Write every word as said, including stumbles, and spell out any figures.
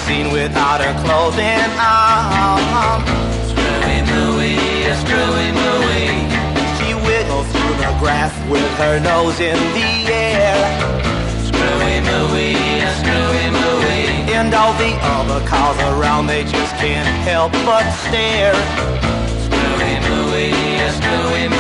seen without her clothing on. Screwy mooey, screwy mooey. She wiggles through the grass with her nose in the air. Screwy mooey, screwy mooey. And all the other cars around, they just can't help but stare. Screwy mooey, screwy mooey.